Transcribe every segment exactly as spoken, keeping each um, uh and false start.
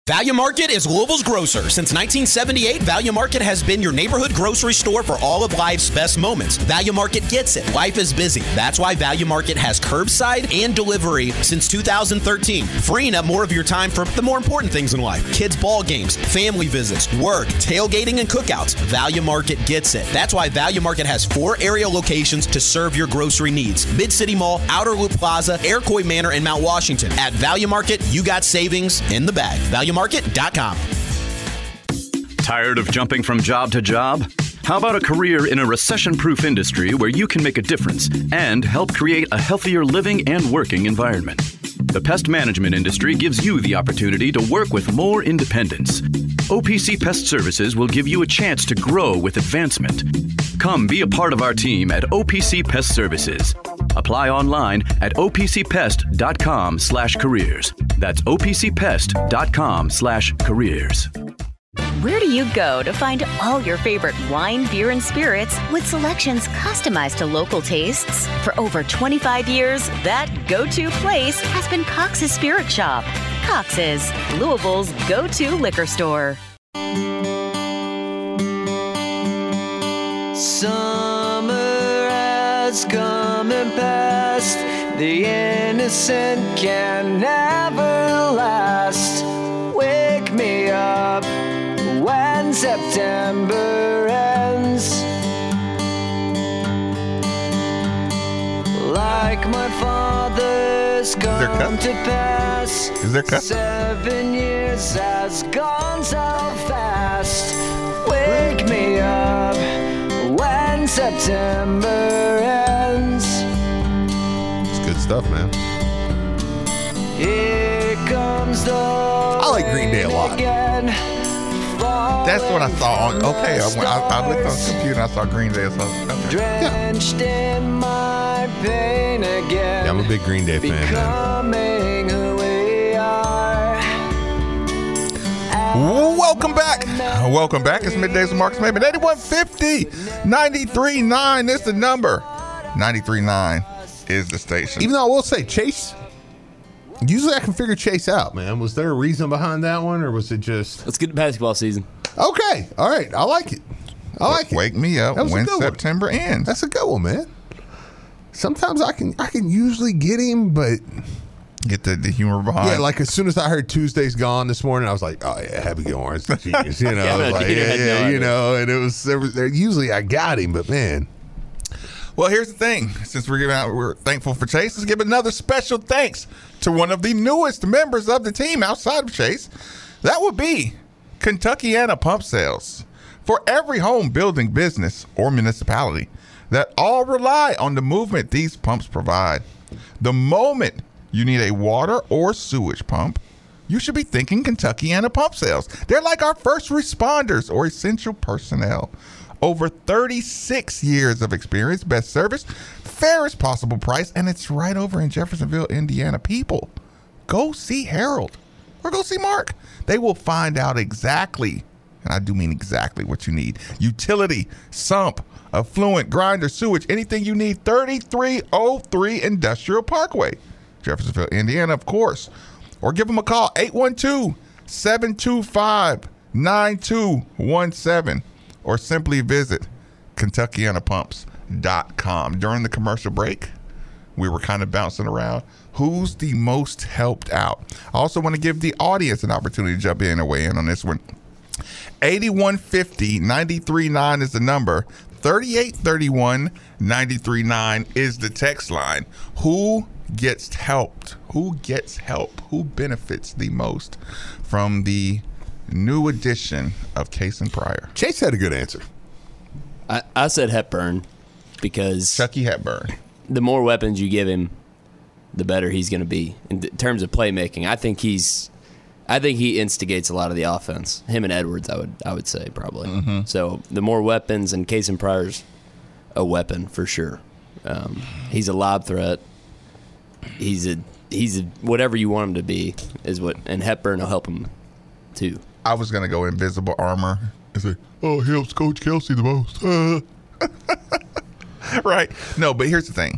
Value Market is Louisville's grocer. Since nineteen seventy-eight, Value Market has been your neighborhood grocery store for all of life's best moments. Value Market gets it. Life is busy. That's why Value Market has curbside and delivery since two thousand thirteen, freeing up more of your time for the more important things in life. Kids' ball games, family visits, work, tailgating, and cookouts. Value Market gets it. That's why Value Market has four area locations to serve your grocery needs. Mid-City Mall, Outer Loop Plaza, Iroquois Manor, and Mount Washington. At Value Market, you got savings in the bag. Value Market dot com. Tired of jumping from job to job? How about a career in a recession-proof industry where you can make a difference and help create a healthier living and working environment? The pest management industry gives you the opportunity to work with more independence. O P C Pest Services will give you a chance to grow with advancement. Come be a part of our team at O P C Pest Services. Apply online at O P C pest dot com slash careers. That's O P C pest dot com slash careers. Where do you go to find all your favorite wine, beer, and spirits with selections customized to local tastes? For over twenty-five years, that go-to place has been Cox's Spirit Shop. Cox's, Louisville's go-to liquor store. Summer has come and passed. The innocent can never last. Wake me up when September ends. Like my father's come to pass. Is there cut? Seven years has gone so fast. Wake me up when September ends. It's good stuff, man. Here comes the I like Green Day a lot. again. That's what I saw on. Okay, I, went, I, I looked on the computer and I saw Green Day. So, okay. Drenched Yeah. in my pain again. Yeah, I'm a big Green Day fan, man. Becoming who we are. Welcome back. Welcome back. It's Middays with Marcus Maven. eighty-one fifty, ninety-three point nine is the number. ninety-three point nine is the station. Even though I will say, Chase, usually I can figure Chase out, man. Was there a reason behind that one, or was it just... Let's get to basketball season. Okay. All right. I like it. I like it. Wake me up That was a when good one. September ends. That's a good one, man. Sometimes I can I can usually get him, but... Get the, the humor behind. Yeah, like as soon as I heard Tuesday's gone this morning, I was like, "Oh yeah, Happy Gilmore's the genius," you know. Yeah, I was no, like, you yeah, had no yeah, you idea. know. And it was, there was there, usually I got him, but man, Well, here's the thing. Since we're giving out, we're thankful for Chase. Let's give another special thanks to one of the newest members of the team outside of Chase. That would be Kentuckiana Pump Sales. For every home building business or municipality that all rely on the movement these pumps provide. The moment you need a water or sewage pump, you should be thinking Kentuckiana Pump Sales. They're like our first responders or essential personnel. Over thirty-six years of experience, best service, fairest possible price, and it's right over in Jeffersonville, Indiana. People, go see Harold or go see Mark. They will find out exactly, and I do mean exactly, what you need. Utility, sump, affluent, grinder, sewage, anything you need. thirty-three oh three Industrial Parkway, Jeffersonville, Indiana, of course. Or give them a call, eight one two, seven two five, nine two one seven. Or simply visit Kentuckiana Pumps dot com. During the commercial break, we were kind of bouncing around. Who's the most helped out? I also want to give the audience an opportunity to jump in and weigh in on this one. eighty-one fifty, ninety-three point nine is the number. thirty-eight thirty-one, ninety-three point nine is the text line. Who gets helped? Who gets help? Who benefits the most from the new edition of Case and Pryor? Chase had a good answer. I, I said Hepburn because Chucky Hepburn. the more weapons you give him, the better he's going to be in th- terms of playmaking. I think he's, I think he instigates a lot of the offense. Him and Edwards, I would, I would say probably. Mm-hmm. So the more weapons, and Case and Pryor's a weapon for sure. Um, he's a lob threat. He's a, he's a, whatever you want him to be is what, and Hepburn will help him too. I was going to go invisible armor and say, oh, he helps Coach Kelsey the most. Uh. Right. No, but here's the thing.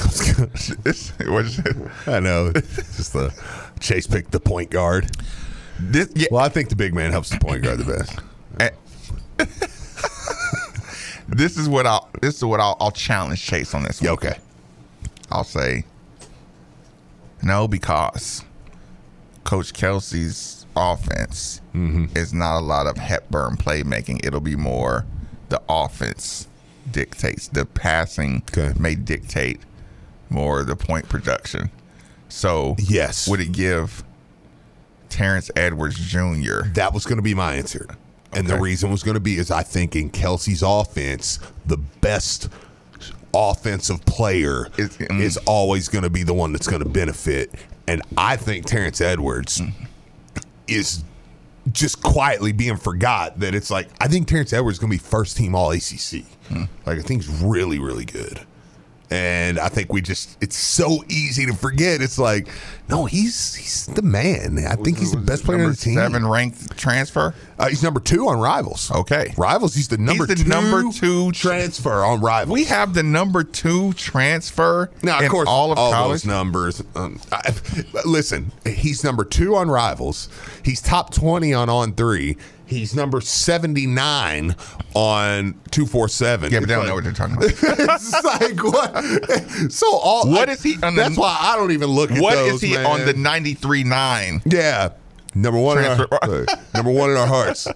This, this what is it? I know. It's just the Chase picked the point guard. This, yeah, Well, I think the big man helps the point guard the best. this is what I'll this is what I'll, I'll challenge Chase on this one. Yeah, okay. I'll say no, because Coach Kelsey's offense Mm-hmm. is not a lot of Hepburn playmaking. It'll be more the offense dictates. The passing Okay. may dictate more the point production. So Yes. would it give Terrence Edwards Junior That was going to be my answer. And the Okay. reason was going to be is I think in Kelsey's offense, the best offensive player It's- mm. is always going to be the one that's going to benefit. And I think Terrence Edwards Mm. is just quietly being forgot that it's like, I think Terrence Edwards is going to be first team all A C C. Mm. Like, I think he's really, really good. And I think we just, it's so easy to forget. It's like, no, he's he's the man. I think he's the best player on Number the team. seven ranked transfer. Uh, he's number two on Rivals. Okay. Rivals, he's the number the two number two transfer on Rivals. We have the number two transfer now, of in course, all of college. those numbers. Um, I, listen, he's number two on Rivals. He's top twenty on On Three. He's number seventy-nine on two forty-seven. Yeah, but they don't know what they're talking about. It's like what? So all What I- is he on the- That's why I don't even look at What those, is he man. on the ninety-three nine? Yeah, number one. In our, Transfer. number one in our hearts.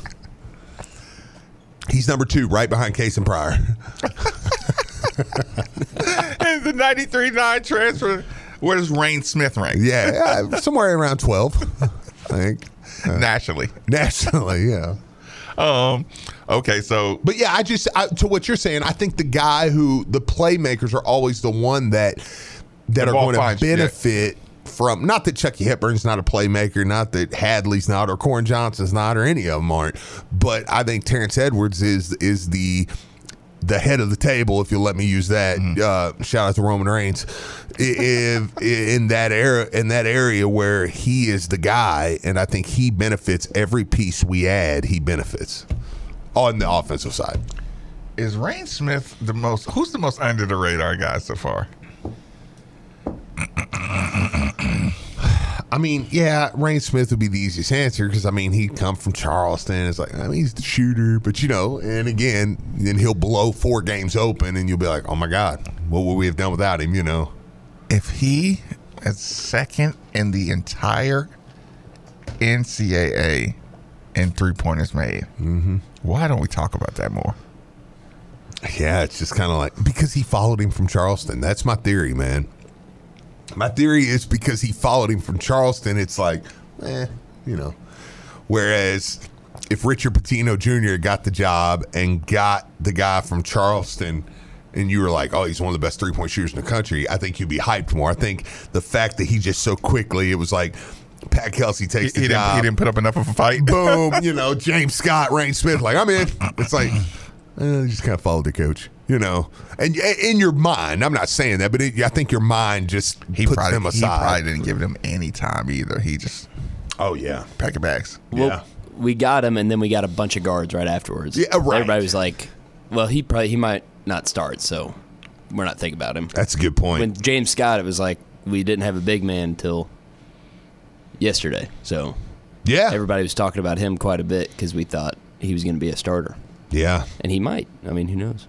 He's number two, right behind Case and Pryor. And the ninety-three nine transfer. Where does Rain Smith rank? Yeah, yeah, somewhere around twelve, I think. Nationally. Nationally, yeah. Um. Okay, so But yeah, I just I, to what you're saying, I think the guy who the playmakers are always the one that that The are ball going to finds you, yeah. benefit from. Not that Chucky Hepburn's not a playmaker, not that Hadley's not, or Corin Johnson's not, or any of them aren't. But I think Terrence Edwards is is the the head of the table, if you'll let me use that. Uh, shout out to Roman Reigns. If, in that era, in that area where he is the guy, and I think he benefits every piece we add. He benefits on the offensive side. is Rain Smith the most? Who's the most under the radar guy so far? I mean, yeah, Rain Smith would be the easiest answer because, I mean, he'd come from Charleston. It's like, I mean, he's the shooter, but, you know, and again, then he'll blow four games open and you'll be like, oh, my God, what would we have done without him, you know? If he is second in the entire N C double A in three-pointers made, mm-hmm. why don't we talk about that more? Yeah, it's just kind of like, because he followed him from Charleston. That's my theory, man. My theory is because he followed him from Charleston, it's like, eh, you know. Whereas if Richard Pitino Junior got the job and got the guy from Charleston and you were like, oh, he's one of the best three-point shooters in the country, I think you'd be hyped more. I think the fact that he just so quickly, it was like, Pat Kelsey takes He, the he didn't, job. he didn't put up enough of a fight. Boom, you know, James Scott, Rain Smith, like, I'm in. It's like, eh, you just kind of followed the coach, you know. And in your mind, I'm not saying that, but it, I think your mind just He puts probably, them he aside. probably didn't give them any time either. He just Oh, yeah. pack your bags. Well, Yeah. we got him, and then we got a bunch of guards right afterwards. Yeah, right. Everybody was like, "Well, he probably he might not start, so we're not thinking about him." That's a good point. When James Scott, it was like we didn't have a big man until yesterday, so yeah. everybody was talking about him quite a bit because we thought he was going to be a starter, Yeah. and he might. I mean, who knows?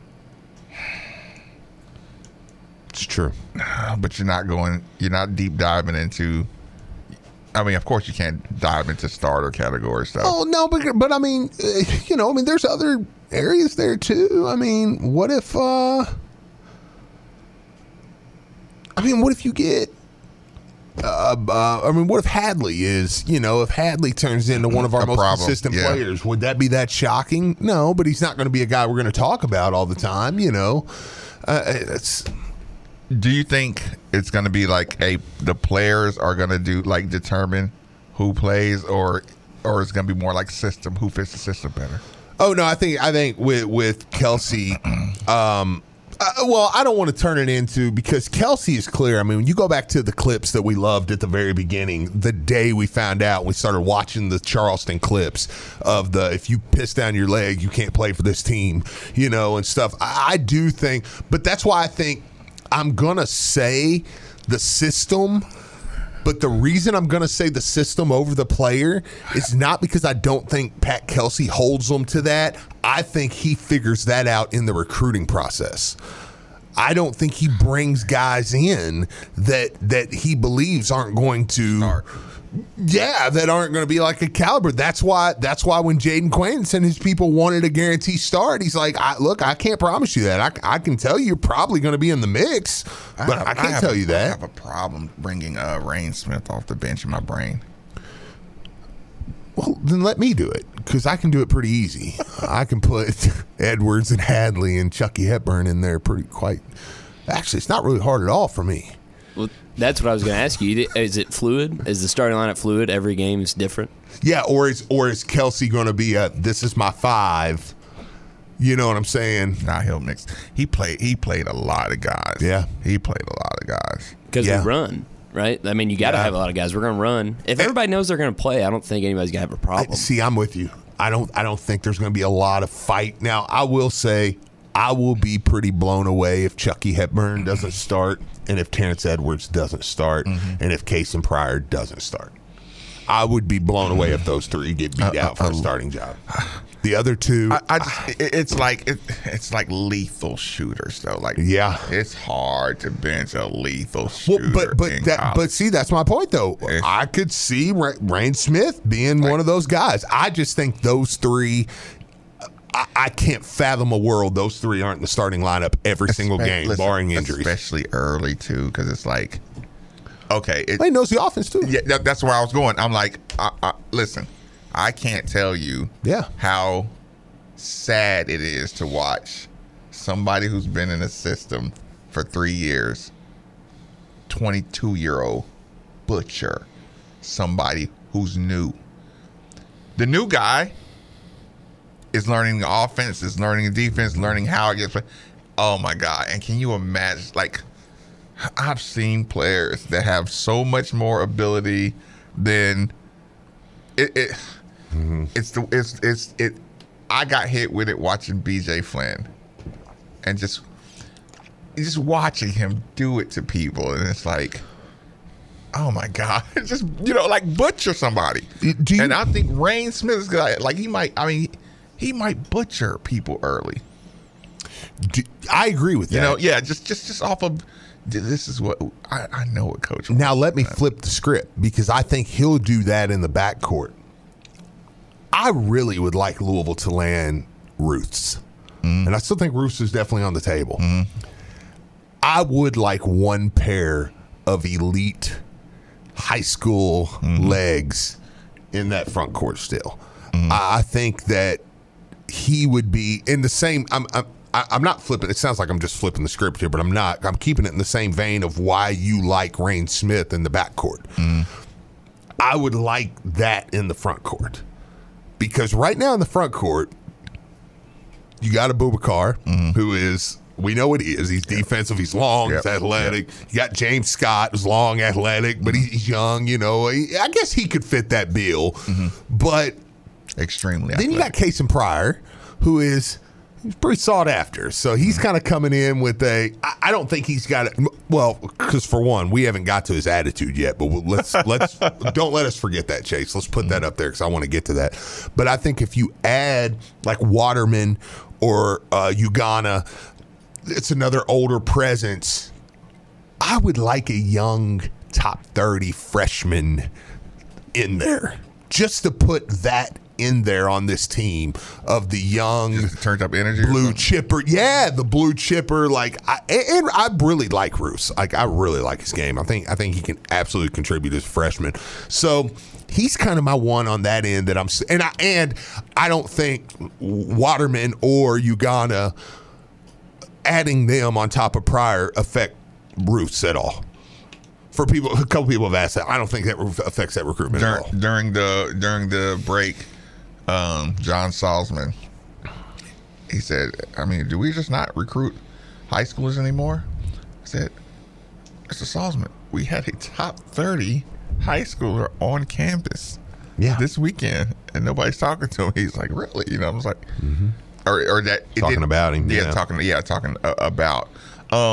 It's true. But you're not going, you're not deep diving into, I mean, of course you can't dive into starter category stuff. Oh, no, but, but I mean, uh, you know, I mean, there's other areas there, too. I mean, what if, uh, I mean, what if you get, uh, uh, I mean, what if Hadley is, you know, if Hadley turns into one of our A most problem, consistent yeah. players, would that be that shocking? No, but he's not going to be a guy we're going to talk about all the time, you know. Uh, it's... Do you think it's going to be like a the players are going to do like determine who plays, or or it's going to be more like system, who fits the system better? Oh no, I think I think with with Kelsey, um, uh, well, I don't want to turn it into, because Kelsey is clear. I mean, when you go back to the clips that we loved at the very beginning, the day we found out, we started watching the Charleston clips of the if you piss down your leg, you can't play for this team, you know, and stuff. I, I do think, but that's why I think I'm gonna say the system But the reason I'm going to say the system over the player is not because I don't think Pat Kelsey holds them to that. I think he figures that out in the recruiting process. I don't think he brings guys in that that he believes aren't going to Start. Yeah, that aren't going to be like a caliber. That's why. That's why when Jaden Quains and his people wanted a guarantee start, he's like, I, "Look, I can't promise you that. I, I can tell you you're probably going to be in the mix, but I, have, I can't have tell a, you that." I have a problem bringing uh, Rain Smith off the bench in my brain. Well, then let me do it because I can do it pretty easy. I can put Edwards and Hadley and Chucky Hepburn in there pretty quite. Actually, it's not really hard at all for me. Well, that's what I was going to ask you. Is it fluid? Is the starting lineup fluid? Every game is different? Yeah, or is or is Kelsey going to be a this is my five? You know what I'm saying? Nah, he'll mix. He played. He played a lot of guys. Yeah, he played a lot of guys. Because yeah. we run, right? I mean, you got to Yeah. have a lot of guys. We're going to run. If everybody knows they're going to play, I don't think anybody's going to have a problem. I, see, I'm with you. I don't. I don't think there's going to be a lot of fight. Now, I will say, I will be pretty blown away if Chucky Hepburn doesn't start, and if Terrence Edwards doesn't start, Mm-hmm. and if Kason Pryor doesn't start. I would be blown away if those three get beat Uh, out for uh, a starting job. The other two, I, I just, it, it's like it, it's like lethal shooters though. Like Yeah. it's hard to bench a lethal well, shooter. but but in that college. but see, that's my point though. Yeah. I could see Ra- Rain Smith being one of those guys. I just think those three. I, I can't fathom a world those three aren't in the starting lineup every single Espe- game, listen, barring injuries. especially early too, because it's like okay, it, He knows the offense too. yeah, that, that's where I was going. I'm like, I, I, listen, I can't tell you Yeah. how sad it is to watch somebody who's been in the system for three years, twenty-two year old butcher somebody who's new. The new guy is learning the offense, is learning the defense, learning how it gets played. Oh my God. And can you imagine, like, I've seen players that have so much more ability than it. it Mm-hmm. It's the it's it's it. I got hit with it watching B J Flynn, and just just watching him do it to people, and it's like, oh my God, just you know, like butcher somebody. Do you- and I think Rain Smith is gonna like he might. I mean, he might butcher people early. Do- I agree with that. You know, yeah, just just just off of this is what I, I know what coach. Now let me wants. flip the script because I think he'll do that in the backcourt. I really would like Louisville to land Ruths, Mm-hmm. and I still think Ruths is definitely on the table. I would like one pair of elite high school Mm-hmm. legs in that front court still. Mm-hmm. I I think that he would be in the same. I'm, I'm I- I'm not flipping. It sounds like I'm just flipping the script here, but I'm not. I'm keeping it in the same vein of why you like Rain Smith in the backcourt. I would like that in the front court because right now in the front court, you got a Boubacar who is. We know what he is. He's defensive. He's long. Yep. He's athletic. You got James Scott, who's long, athletic, but he's young. You know, He- I guess he could fit that bill. But Extremely. then you got athletic. Kason Pryor, who is he's pretty sought after. So he's kind of coming in with a. I, I don't think he's got it. Well, because for one, we haven't got to his attitude yet. But we'll, let's let's don't let us forget that, Chase. Let's put that up there because I want to get to that. But I think if you add like Waterman or uh, Ugana, it's another older presence. I would like a young top thirty freshman in there just to put that in there on this team of the young Just turned up energy. or blue something? chipper. Yeah, the blue chipper. Like, I, and I really like Roos. Like, I really like his game. I think I think he can absolutely contribute as a freshman. So he's kind of my one on that end that I'm. And I and I don't think Waterman or Ugana adding them on top of Pryor affect Roos at all. For people, a couple people have asked that. I don't think that affects that recruitment Dur- at all. during the during the break, um, John Salzman, he said, "I mean, do we just not recruit high schoolers anymore?" I said, "Mister Salzman, we had a top thirty high schooler on campus, Yeah. this weekend, and nobody's talking to him." He's like, "Really?" You know, I was like, or or that it Talking didn't- about him, yeah, yeah. talking, yeah, talking uh, about." Um,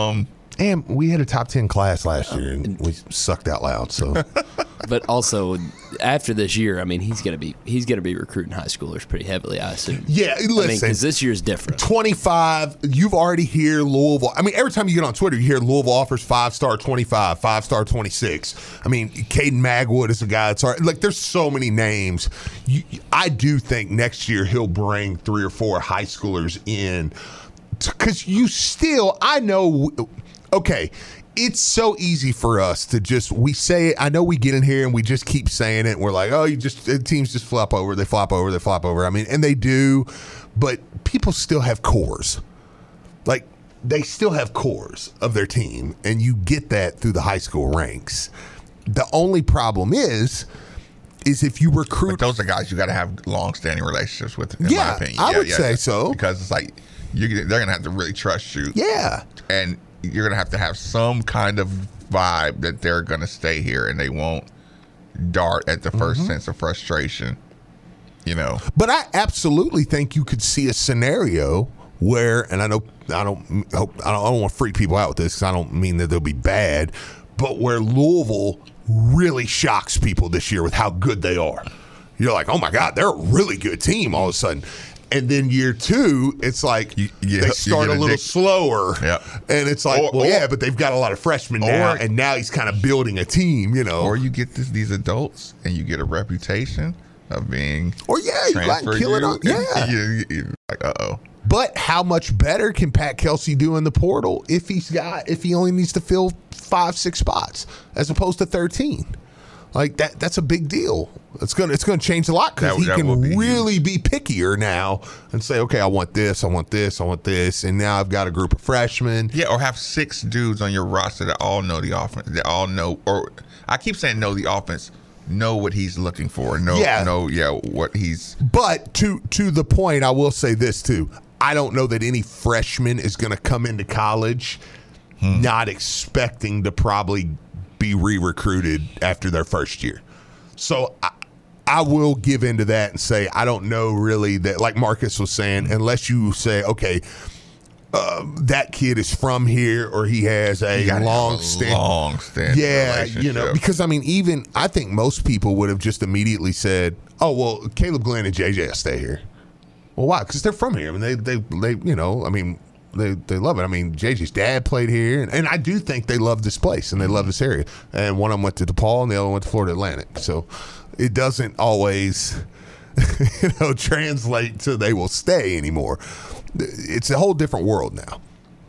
And we had a top ten class last year, and we sucked out loud. So, but also after this year, I mean, he's gonna be he's gonna be recruiting high schoolers pretty heavily, I assume. Yeah, listen, I mean, because this year's different. twenty-five. You've already hear Louisville. I mean, every time you get on Twitter, you hear Louisville offers five star twenty-five, five star twenty-six. I mean, Caden Magwood is a guy that's already, like. There's so many names. You, I do think next year he'll bring three or four high schoolers in, because you still. I know. Okay, it's so easy for us to just, we say it, I know we get in here and we just keep saying it, and we're like, oh, you just, teams just flop over, they flop over, they flop over. I mean, and they do, but people still have cores. Like, they still have cores of their team, and you get that through the high school ranks. The only problem is, is if you recruit. But those are guys you got to have long-standing relationships with, in yeah, my opinion. I yeah, would yeah, say yeah. so. Because it's like, you, they're going to have to really trust you. Yeah. And you're going to have to have some kind of vibe that they're going to stay here and they won't dart at the first mm-hmm. sense of frustration, you know. But I absolutely think you could see a scenario where, and I know I don't hope I don't, I don't want to freak people out with this because I don't mean that they'll be bad, but where Louisville really shocks people this year with how good they are. You're like, oh my God, they're a really good team all of a sudden. And then year two, it's like you, you, they start a little slower. Yeah. And it's like, or, well, or, yeah, but they've got a lot of freshmen now, or, and now he's kind of building a team, you know. Or you get this, these adults, and you get a reputation of being Or, yeah, you got to kill it on. Yeah. you, you, like, uh-oh. But how much better can Pat Kelsey do in the portal if he's got if he only needs to fill five, six spots as opposed to thirteen? Like that that's a big deal. It's gonna it's gonna change a lot because he can be really huge. be pickier now and say, okay, I want this, I want this, I want this, and now I've got a group of freshmen. Yeah, or have six dudes on your roster that all know the offense. They all know, or I keep saying know the offense, know what he's looking for, know yeah. know yeah what he's. But to to the point, I will say this too. I don't know that any freshman is going to come into college hmm. not expecting to probably be re-recruited after their first year. So I, I will give into that and say I don't know really that, like Marcus was saying, unless you say, okay, uh, that kid is from here or he has a long stand, long stand, yeah, you know, because I mean, even I think most people would have just immediately said, oh well, Caleb Glenn and J J will stay here. Well, why? Because they're from here. I mean, they, they, they, you know, I mean, they, they love it. I mean, J J's dad played here, and, and I do think they love this place and they love this area. And one of them went to DePaul, and the other one went to Florida Atlantic. So it doesn't always, you know, translate to they will stay anymore. It's a whole different world now.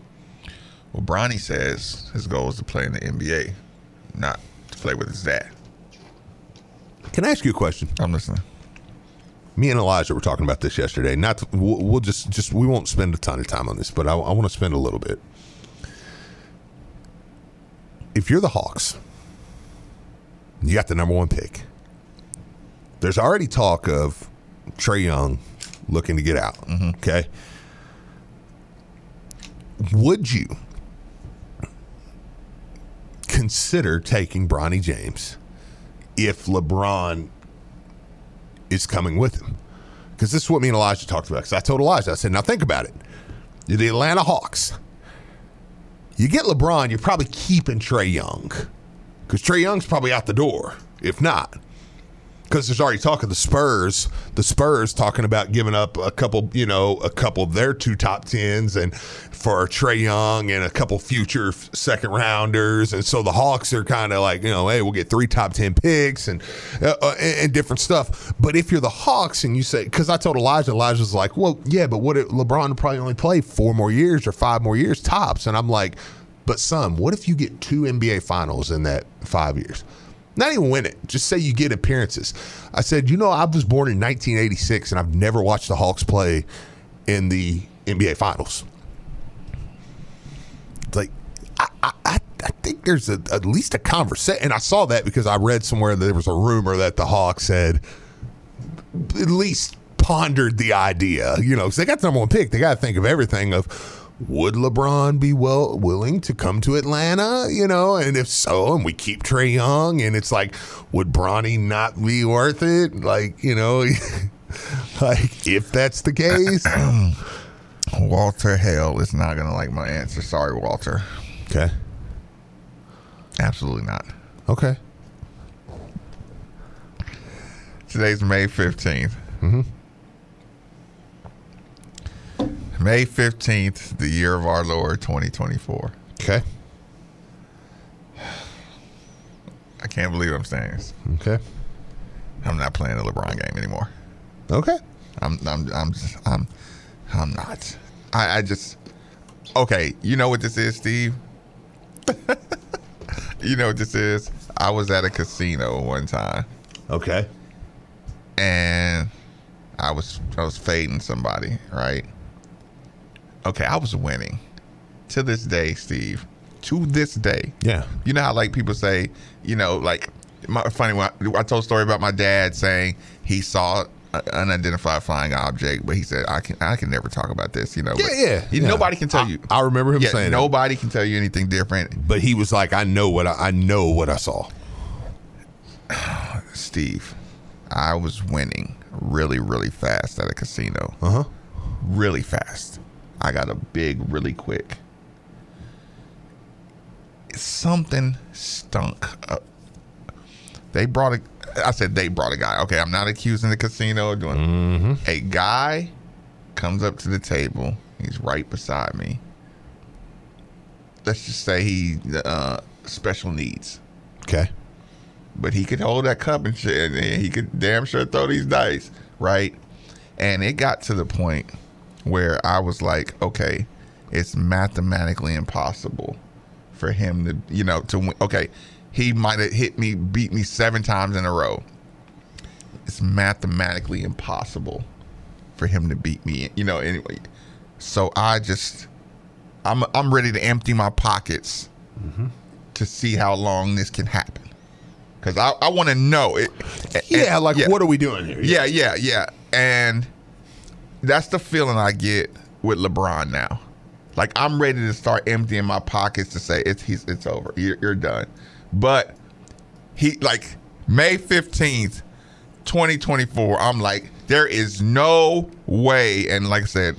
Well, Bronny says his goal is to play in the N B A, not to play with his dad. Can I ask you a question? I'm listening. Me and Elijah were talking about this yesterday. Not to, we'll, we'll just just we won't spend a ton of time on this, but I, I want to spend a little bit. If you're the Hawks, you got the number one pick. There's already talk of Trae Young looking to get out. Mm-hmm. Okay, would you consider taking Bronny James if LeBron is coming with him? Because this is what me and Elijah talked about. Because I told Elijah, I said, now think about it. You're the Atlanta Hawks. You get LeBron, you're probably keeping Trae Young. Because Trae Young's probably out the door, if not. Because there's already talk of the Spurs, the Spurs talking about giving up a couple, you know, a couple of their two top tens and for Trae Young and a couple future second rounders. And so the Hawks are kind of like, you know, hey, we'll get three top ten picks and, uh, and and different stuff. But if you're the Hawks and you say, because I told Elijah, Elijah's like, well, yeah, but what if LeBron would probably only play four more years or five more years tops? And I'm like, but son, what if you get two N B A finals in that five years? Not even win it. Just say you get appearances. I said, you know, I was born in nineteen eighty-six, and I've never watched the Hawks play in the N B A Finals. It's like, I, I, I think there's a, at least a conversation. And I saw that because I read somewhere that there was a rumor that the Hawks had at least pondered the idea. You know, because they got the number one pick. They got to think of everything of, would LeBron be well willing to come to Atlanta? You know, and if so, and we keep Trae Young, and it's like, would Bronny not be worth it? Like, you know, like if that's the case. Walter Hale is not going to like my answer. Sorry, Walter. Okay. Absolutely not. Okay. Today's May fifteenth. Mm-hmm. May fifteenth, the year of our Lord, twenty twenty-four. Okay. I can't believe I'm saying this. Okay. I'm not playing the LeBron game anymore. Okay. I'm I'm I'm just, I'm I'm not. I, I just okay, you know what this is, Steve? You know what this is? I was at a casino one time Okay. and I was I was fading somebody, right? Okay, I was winning. To this day, Steve. To this day. Yeah. You know how like people say, you know, like my, funny when I, I told a story about my dad saying he saw an unidentified flying object, but he said I can I can never talk about this, you know. Yeah, but yeah, he- yeah. Nobody can tell I- you. I remember him yeah, saying that. nobody can tell you anything different. But he was like, I know what I, I know what I saw. Steve, I was winning really, really fast at a casino. Uh huh. Really fast. I got a big really quick. Something stunk. Uh, they brought a. I said they brought a guy. Okay, I'm not accusing the casino of doing. Mm-hmm. A guy comes up to the table. He's right beside me. Let's just say he uh, special needs, Okay. but he could hold that cup and shit, and he could damn sure throw these dice, right? And it got to the point where I was like, okay, it's mathematically impossible for him to, you know, to win. Okay, he might have hit me, beat me seven times in a row. It's mathematically impossible for him to beat me, you know, anyway. So I just, I'm I'm ready to empty my pockets Mm-hmm. to see how long this can happen. Because I, I want to know it. Yeah, and- like yeah. what are we doing here? Yeah, yeah, yeah. And that's the feeling I get with LeBron now. Like I'm ready to start emptying my pockets to say it's he's it's over. You're, you're done. But he like May fifteenth, twenty twenty-four. I'm like there is no way. And like I said,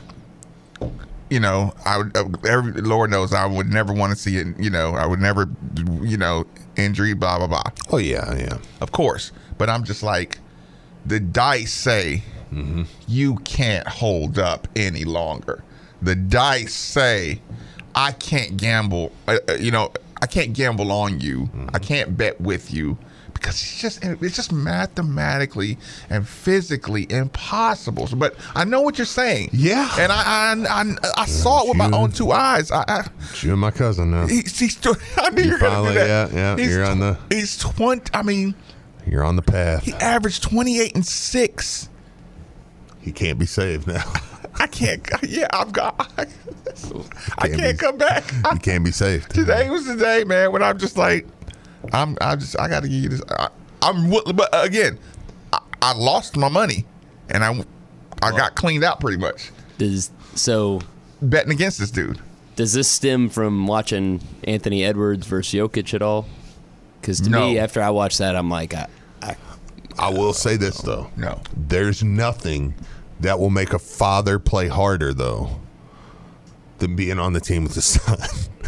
you know, I would. Uh, every Lord knows I would never want to see it. You know, I would never. You know, injury. Blah blah blah. Oh yeah, yeah. Of course, but I'm just like, the dice say Mm-hmm. you can't hold up any longer. The dice say I can't gamble. Uh, uh, you know, I can't gamble on you. Mm-hmm. I can't bet with you because it's just it's just mathematically and physically impossible. So, but I know what you're saying. Yeah. and I I, I, I saw it with my you- own two eyes. I. I You and my cousin now. He's, he's tw- I knew you were finally- gonna do that. yeah, yeah, He's you're on the- He's twenty. I mean, You're on the path. he averaged twenty-eight and six. He can't be saved now. I can't. Yeah, I've got. I, I Can't can't be- come back. He can't be saved. Today was the day, man, when I'm just like, I'm. I just. I got to give you this. I, I'm. But again, I, I lost my money, and I. I got cleaned out pretty much Does so? betting against this dude. Does this stem from watching Anthony Edwards versus Jokic at all? Because to No. me, after I watched that, I'm like, I, I, I will say this though. No. There's nothing that will make a father play harder though than being on the team with his son.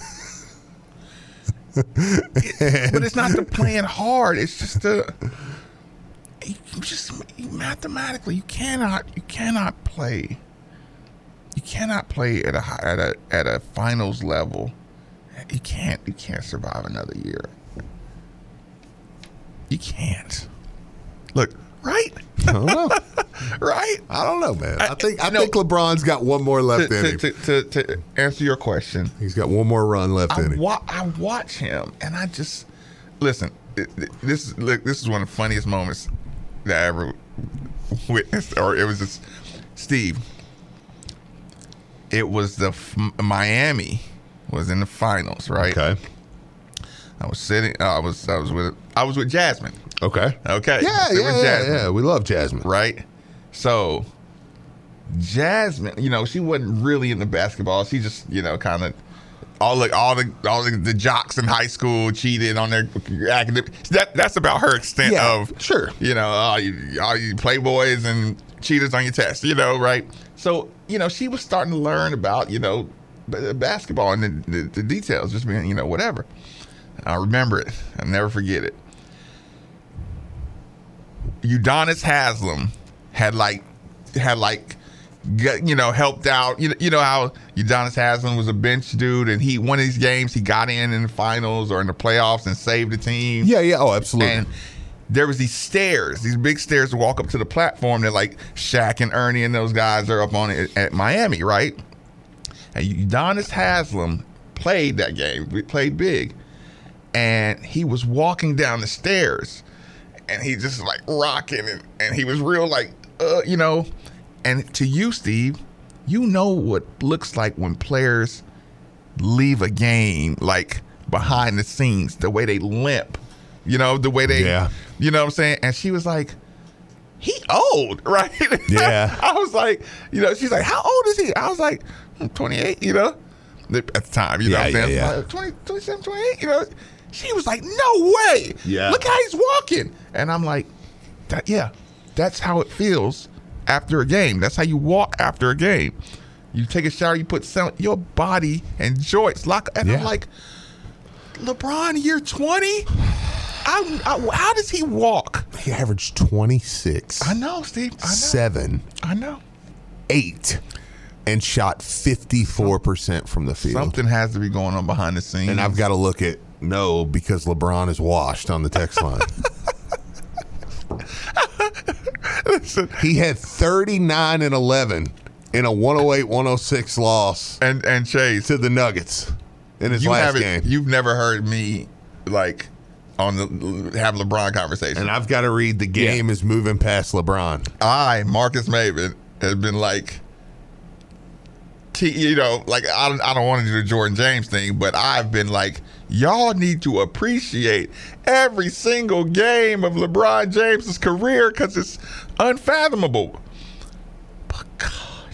But it's not the playing hard. It's just the. You just mathematically, you cannot. You cannot play. You cannot play at a high- at a at a finals level. You can't. You can't survive another year. You can't. Look, right, I don't know. right. I don't know, man. I think I No. think LeBron's got one more To, left in to, him. to, to, to answer your question, He's got one more run left I, in him. wa- I watch him, and I just listen. it- it- This look. This is one of the funniest moments that I ever witnessed, or it was just Steve. It was the f- Miami was in the finals, right? Okay. I was sitting. Uh, I was. I was with. I was with Jasmine. Okay. Okay. Yeah, Sitting yeah, with yeah, Jasmine, yeah. We love Jasmine. right? So Jasmine, you know, she wasn't really into basketball. She just, you know, kind of all the all the all the, the jocks in high school cheated on their academic. That that's about her extent Yeah, of sure. You know, all you, all you playboys and cheaters on your test. You know, right? So you know, she was starting to learn about you know b- basketball and the, the, the details, just being, you know, whatever. I remember it. I'll never forget it. Udonis Haslem had like, had like, you know, helped out. You know, you know how Udonis Haslem was a bench dude, and he one of these games he got in in the finals or in the playoffs and saved the team. Yeah, yeah, oh, absolutely. And there was these stairs, these big stairs to walk up to the platform that like Shaq and Ernie and those guys are up on it at Miami, right? And Udonis Haslem played that game. We played big, and he was walking down the stairs, and he just like rocking, and, and he was real like, uh, you know. And to you, Steve, you know what looks like when players leave a game, like behind the scenes, the way they limp, you know, the way they, yeah. you know what I'm saying? And she was like, he old, right? Yeah. I was like, you know, she's like, how old is he? I was like, I'm twenty-eight, you know, at the time, you know yeah, what I'm saying? Yeah, yeah. Like, twenty, twenty-seven, twenty-eight, you know. She was like, no way. Yeah. Look how he's walking. And I'm like, that, yeah, that's how it feels after a game. That's how you walk after a game. You take a shower, you put some, your body and joints lock. And yeah. I'm like, LeBron, year twenty? I, I, how does he walk? He averaged twenty-six. I know, Steve. I know. Seven. I know. Eight. And shot fifty-four percent from the field. Something has to be going on behind the scenes. And I've got to look at no because LeBron is washed on the text line. Listen, he had thirty-nine and eleven in a one oh eight one oh six loss and and Chase to the Nuggets in his you last haven't, game. You've never heard me like on the have LeBron conversation. And I've got to read the game yeah. is moving past LeBron. I, Marcus Maven, has been like, you know, like I don't, I don't want to do the Jordan James thing, but I've been like, y'all need to appreciate every single game of LeBron James's career because it's unfathomable. But God,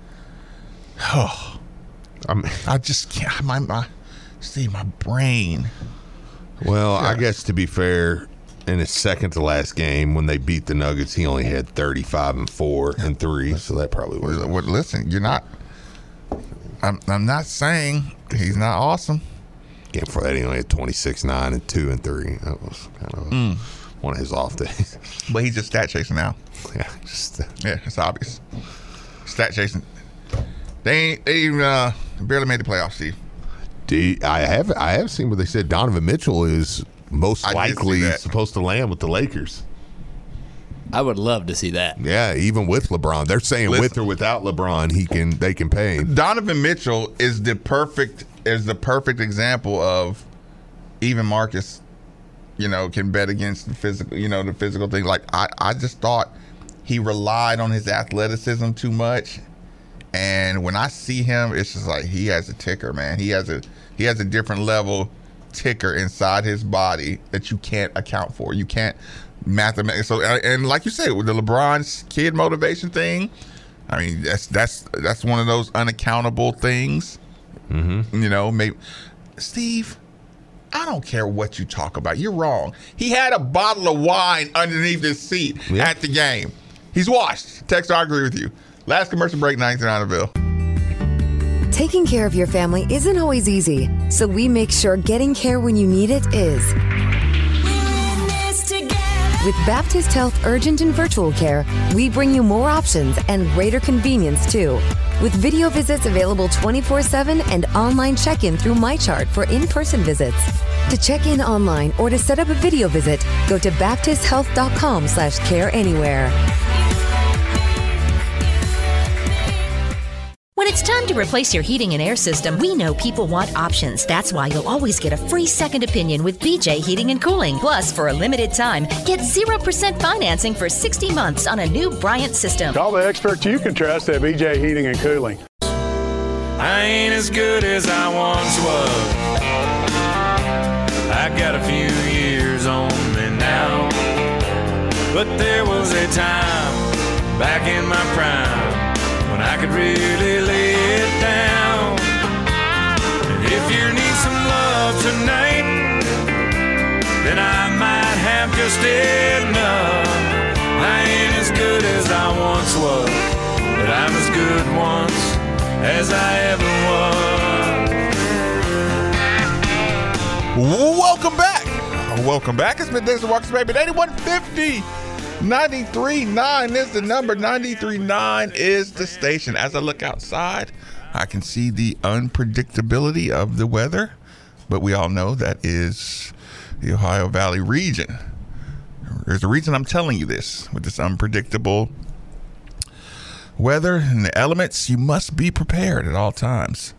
oh, I'm, I just can't. My, my, see, my brain. Well, yeah. I guess to be fair, in his second to last game when they beat the Nuggets, he only had thirty-five and four and three, so that probably was. Well, listen, you're not. I'm, I'm not saying he's not awesome. Game for that, he only had twenty-six, nine, and two and three. That was kind of mm. one of his off days. But he's just stat chasing now. Yeah, just uh, yeah, it's obvious. Stat chasing. They ain't. They even uh, barely made the playoffs, Steve. Do you, I have I have seen where they said Donovan Mitchell is most I likely supposed to land with the Lakers. I would love to see that. Yeah, even with LeBron, they're saying Listen, with or without LeBron, he can they can pay him. Donovan Mitchell is the perfect is the perfect example of even Marcus, you know, can bet against the physical, you know, the physical thing. Like I, I just thought he relied on his athleticism too much, and when I see him, it's just like he has a ticker, man. He has a he has a different level ticker inside his body that you can't account for. You can't. Mathematics. So, and like you said, with the LeBron's kid motivation thing, I mean, that's that's that's one of those unaccountable things. Mm-hmm. You know, maybe Steve, I don't care what you talk about. You're wrong. He had a bottle of wine underneath his seat yeah. at the game. He's washed. Text, I agree with you. Last commercial break, ninety-nine Bill. Taking care of your family isn't always easy, so we make sure getting care when you need it is. With Baptist Health Urgent and Virtual Care, we bring you more options and greater convenience, too. With video visits available twenty-four seven and online check-in through MyChart for in-person visits. To check in online or to set up a video visit, go to baptist health dot com slash care anywhere. When it's time to replace your heating and air system, we know people want options. That's why you'll always get a free second opinion with B J Heating and Cooling. Plus, for a limited time, get zero percent financing for sixty months on a new Bryant system. Call the experts you can trust at B J Heating and Cooling. I ain't as good as I once was. I got a few years on me now. But there was a time back in my prime when I could really lay it down. And if you need some love tonight, then I might have just enough. I ain't as good as I once was, but I'm as good once as I ever was. Welcome back. Welcome back. It's been Dixon Walker's Baby. eighty-one fifty, ninety-three point nine is the number. ninety-three point nine is the station. As I look outside, I can see the unpredictability of the weather, but we all know that is the Ohio Valley region. There's a reason I'm telling you this. With this unpredictable weather and the elements, you must be prepared at all times,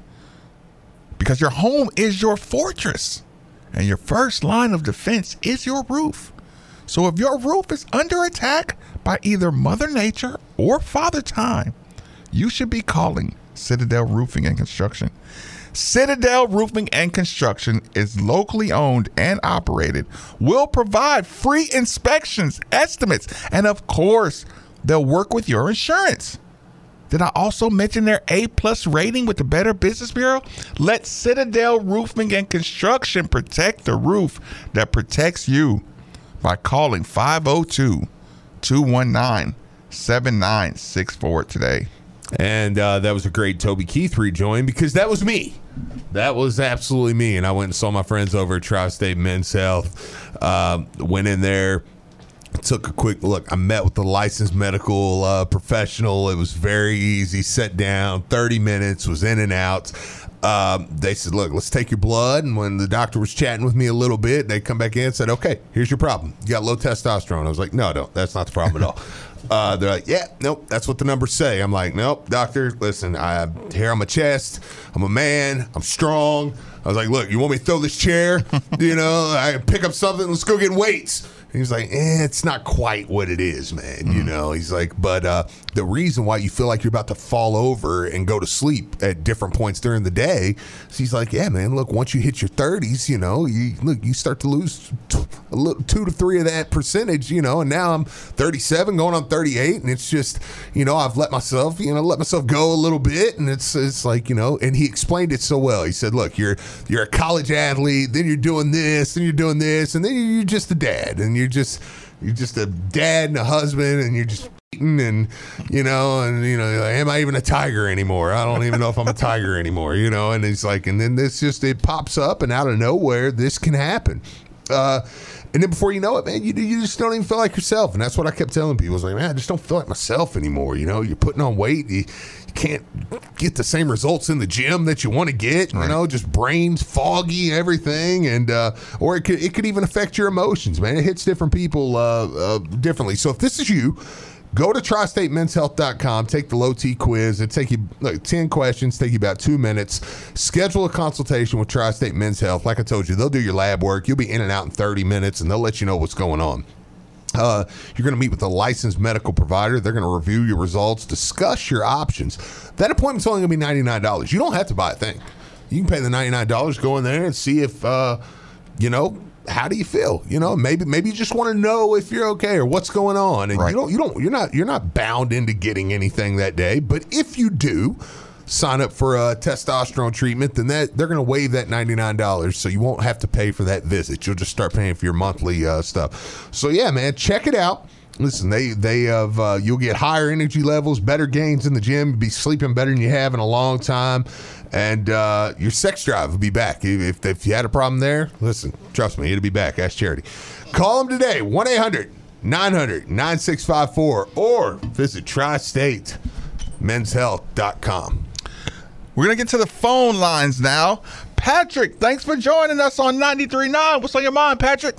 because your home is your fortress and your first line of defense is your roof. So if your roof is under attack by either Mother Nature or Father Time, you should be calling Citadel Roofing and Construction. Citadel Roofing and Construction is locally owned and operated, will provide free inspections, estimates, and of course, they'll work with your insurance. Did I also mention their A-plus rating with the Better Business Bureau? Let Citadel Roofing and Construction protect the roof that protects you by calling five oh two, two one nine, seven nine six four today. And uh, that was a great Toby Keith rejoin, because that was me. That was absolutely me. And I went and saw my friends over at Tri-State Men's Health. Uh, went in there, took a quick look. I met with the licensed medical uh, professional. It was very easy. Sat down, thirty minutes, was in and out. Um, they said, look, let's take your blood. And when the doctor was chatting with me a little bit, they come back in and said, okay, here's your problem. You got low testosterone. I was like, no, no, that's not the problem at all. Uh, they're like, yeah, nope, that's what the numbers say. I'm like, nope, doctor, listen, I have hair on my chest. I'm a man. I'm strong. I was like, look, you want me to throw this chair? You know, I pick up something. Let's go get weights. And he's like, eh, it's not quite what it is, man. Mm-hmm. You know, he's like, but uh, the reason why you feel like you're about to fall over and go to sleep at different points during the day, so he's like, yeah, man, look, once you hit your thirties, you know, you look, you start to lose t- a little, two to three of that percentage, you know, and now I'm thirty-seven going on thirty-eight, and it's just, you know, I've let myself, you know, let myself go a little bit, and it's it's like, you know, and he explained it so well. He said, look, you're you're a college athlete, then you're doing this, then you're doing this, and then you're just a dad, and you're just you're just a dad and a husband, and you're just eating, and you know, and you know, like, am I even a tiger anymore? I don't even know if I'm a tiger anymore, you know. And it's like, and then this just it pops up, and out of nowhere, this can happen. Uh, and then before you know it, man, you you just don't even feel like yourself. And that's what I kept telling people. I was like, man, I just don't feel like myself anymore. You know, you're putting on weight. You, you can't get the same results in the gym that you want to get. You right. know, just brains foggy, everything. And uh, or it could, it could even affect your emotions, man. It hits different people uh, uh, differently. So if this is you, go to tri state men's health dot com, take the low T quiz. It take you like ten questions, take you about two minutes. Schedule a consultation with Tri-State Men's Health. Like I told you, they'll do your lab work. You'll be in and out in thirty minutes, and they'll let you know what's going on. Uh, you're going to meet with a licensed medical provider. They're going to review your results, discuss your options. That appointment's only going to be ninety-nine dollars. You don't have to buy a thing. You can pay the ninety-nine dollars, go in there and see if, uh, you know, how do you feel? You know, maybe maybe you just want to know if you're okay or what's going on. And right. you don't you don't you're not you're not bound into getting anything that day. But if you do sign up for a testosterone treatment, then that they're going to waive that ninety-nine dollars, so you won't have to pay for that visit. You'll just start paying for your monthly uh, stuff. So yeah, man, check it out. Listen, they they have uh, you'll get higher energy levels, better gains in the gym, be sleeping better than you have in a long time, and uh, your sex drive will be back. If if you had a problem there, listen, trust me, it'll be back. Ask Charity. Call them today, one eight hundred nine hundred nine six five four, or visit tri state men's health dot com. We're going to get to the phone lines now. Patrick, thanks for joining us on ninety-three point nine. What's on your mind, Patrick?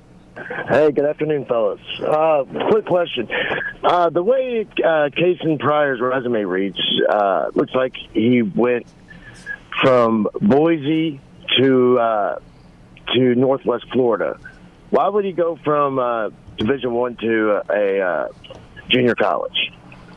Hey, good afternoon, fellas. Uh, quick question. Uh, the way uh, Kason Pryor's resume reads, uh, looks like he went from Boise to uh, to Northwest Florida. Why would he go from uh, Division One to a uh, junior college?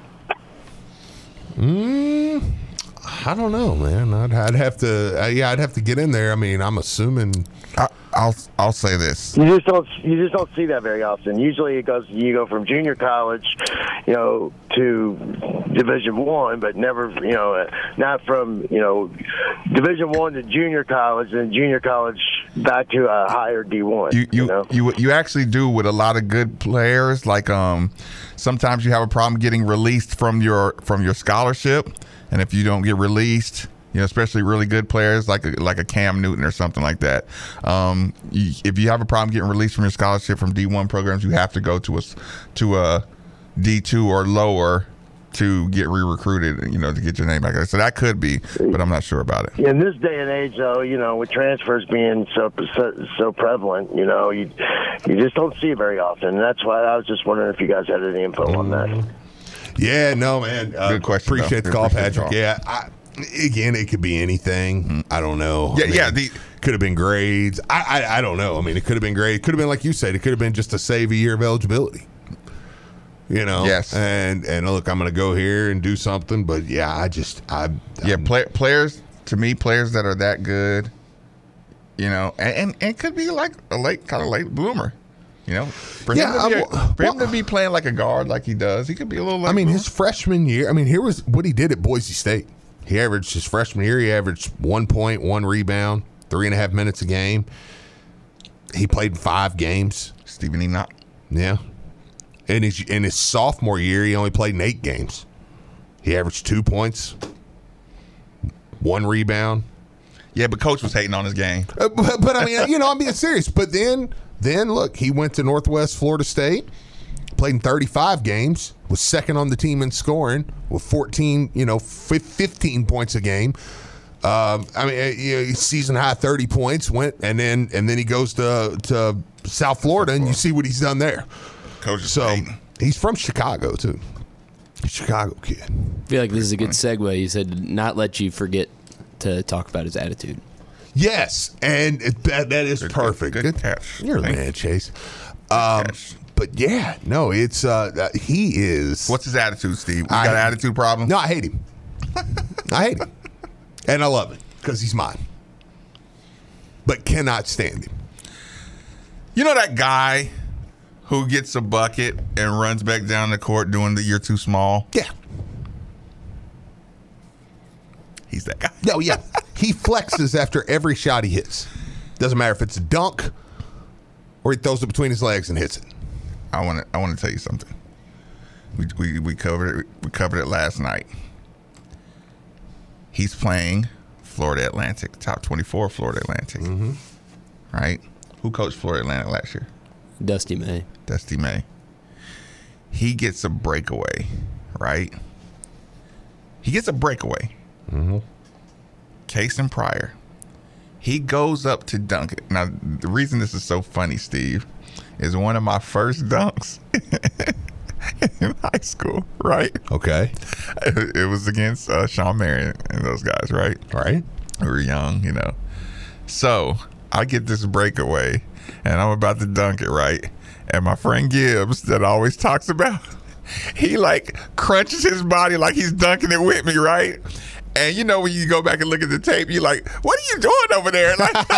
Mm, I don't know, man. I'd, I'd have to. Uh, yeah, I'd have to get in there. I mean, I'm assuming. I, I'll I'll say this. You just don't you just don't see that very often. Usually, it goes you go from junior college, you know, to Division One, but never, you know, not from you know Division One to junior college, and junior college back to a higher D one. You you you, know? you you actually do with a lot of good players. Like um, sometimes you have a problem getting released from your from your scholarship, and if you don't get released, You know, especially really good players like a, like a Cam Newton or something like that. Um, you, if you have a problem getting released from your scholarship from D one programs, you have to go to a to a D two or lower to get re-recruited, you know, to get your name back. So that could be, but I'm not sure about it. In this day and age, though, you know, with transfers being so so, so prevalent, you know, you you just don't see it very often. And that's why I was just wondering if you guys had any info on that. Yeah, no, man. Uh, Good question. Appreciate though. the call, Appreciate Patrick. the call. Yeah, I, again, it could be anything. Mm-hmm. I don't know. Yeah, I mean, yeah. The, could have been grades. I, I I don't know. I mean, it could have been grades. It could have been like you said. It could have been just to save a year of eligibility. You know, yes, and and look, I'm going to go here and do something, but yeah, I just I I'm, yeah, play, players to me, players that are that good, you know, and, and, and it could be like a late kind of late bloomer, you know, for him, Yeah, to, be a, I'm- for him to be playing like a guard like he does, he could be a little. Late I mean, bloomer. his freshman year. I mean, here was what he did at Boise State. He averaged his freshman year. He averaged one point, one rebound, three and a half minutes a game. He played five games. Stephen Enoch. Yeah. In his in his sophomore year, he only played in eight games. He averaged two points, one rebound. Yeah, but coach was hating on his game. Uh, but, but I mean, you know, I'm being serious. But then, then look, he went to Northwest Florida State, played in thirty-five games, was second on the team in scoring with fourteen, you know, fifteen points a game. Um, I mean, you know, season high thirty points went, and then and then he goes to to South Florida, and you see what he's done there. Coach is So hating. he's from Chicago too. Chicago kid. I feel like this is a good segue. You said to not let you forget to talk about his attitude. Yes, and it, that that is Good- perfect. good- good catch. You're a Thank man, Chase. Um, catch. but yeah, no, it's uh, uh, he is. What's his attitude, Steve? You I- got an attitude problem? No, I hate him. I hate him, and I love it because he's mine. But cannot stand him. You know that guy who gets a bucket and runs back down the court doing the "you're too small"? Yeah. He's that guy. No, yeah. He flexes after every shot he hits. Doesn't matter if it's a dunk or he throws it between his legs and hits it. I want to. I want to tell you something. We, we we covered it. We covered it last night. He's playing Florida Atlantic, top twenty-four Florida Atlantic. Mm-hmm. Right? Who coached Florida Atlantic last year? Dusty May. Dusty May. He gets a breakaway, right? He gets a breakaway. Mm-hmm. Kason Pryor. He goes up to dunk it. Now, the reason this is so funny, Steve, is one of my first dunks in high school, right? Okay. It, it was against uh, Sean Marion and those guys, right? Right. We were young, you know. So I get this breakaway, and I'm about to dunk it, right? And my friend Gibbs, that always talks about, he like crunches his body like he's dunking it with me, right? And you know when you go back and look at the tape, you're like, "What are you doing over there?"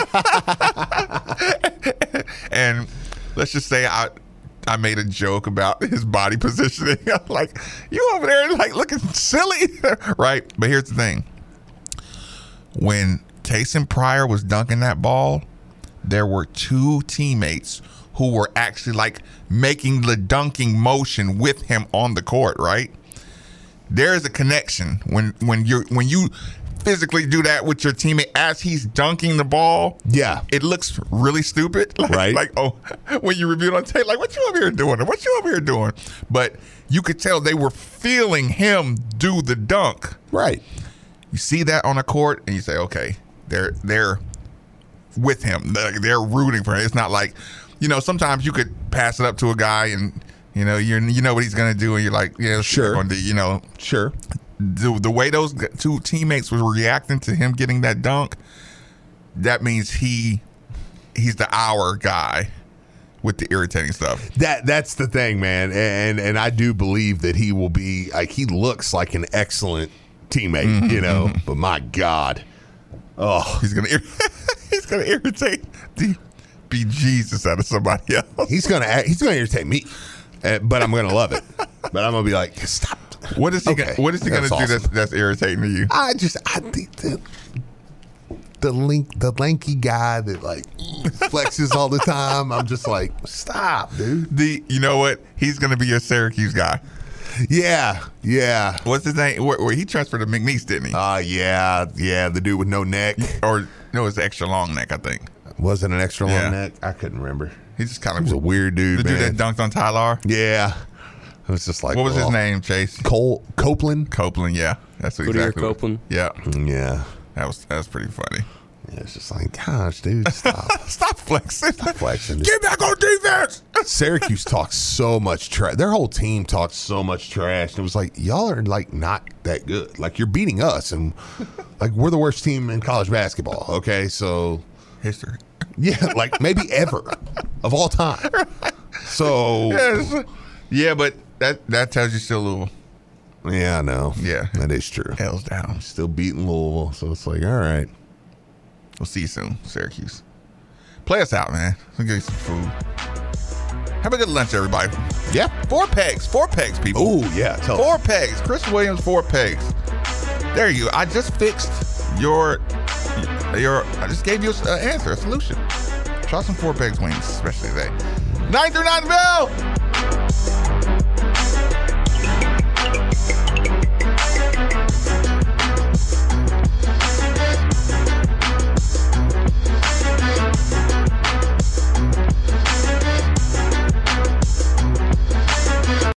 Like, and let's just say I, I made a joke about his body positioning. I'm like, "You over there like looking silly," right? But here's the thing: when Kason Pryor was dunking that ball, there were two teammates who were actually like making the dunking motion with him on the court, right? There is a connection when when you when you physically do that with your teammate as he's dunking the ball. Yeah, it looks really stupid, like, right? Like, oh, when you review it on tape, like, what you over here doing? What you over here doing? But you could tell they were feeling him do the dunk. Right. You see that on a court, and you say, okay, they're they're with him. They're, they're rooting for him. It's not like, you know, sometimes you could pass it up to a guy and, you know, you you know what he's going to do, and you're like, yeah, sure. Going to, you know. Sure. The, the way those two teammates were reacting to him getting that dunk, that means he he's the our guy with the irritating stuff. That that's the thing, man. And and I do believe that he will be, like, he looks like an excellent teammate, mm-hmm, you know, mm-hmm. But my God. Oh, he's going to he's going to irritate the bejesus out of somebody else. He's going to he's going to irritate me. Uh, but I'm going to love it. But I'm going to be like, stop. What is he? Okay, gonna, what is he going to awesome. do that's, that's irritating to you? I just, I think the the link, the lanky guy that like flexes all the time. I'm just like, stop, dude. The you know what? He's going to be your Syracuse guy. Yeah, yeah. What's his name? Where, where he transferred to McNeese, didn't he? Uh, yeah, yeah. The dude with no neck. Or no, it was the extra long neck, I think. Was it an extra long Yeah. neck? I couldn't remember. He just kind He of was a weird dude, The man. dude that dunked on Tyler. Yeah. It was just like, What was his well, name, Chase? Cole Copeland. Copeland, yeah. That's Goodyear exactly. what- Copeland. Yeah. Yeah. That was that was pretty funny. Yeah, it's just like, gosh, dude, stop. Stop flexing. Stop flexing. Get back on defense. Syracuse talks so much trash. Their whole team talks so much trash. And it was like, y'all are like not that good. Like, you're beating us, and like we're the worst team in college basketball. Okay, so History. yeah, like maybe ever of all time. So Yes. Yeah, but that that tells you still a little yeah, I know. Yeah. that is true. L's down. Still beating Louisville, so it's like, all right. We'll see you soon, Syracuse. Play us out, man. We'll get you some food. Have a good lunch, everybody. Yeah. Four pegs. Four pegs, people. Oh yeah, tell Four pegs. Chris Williams, four pegs. There you go. I just fixed your your. I just gave you an answer, a solution. Try some four pegs wings, especially today. Nine through nine bell.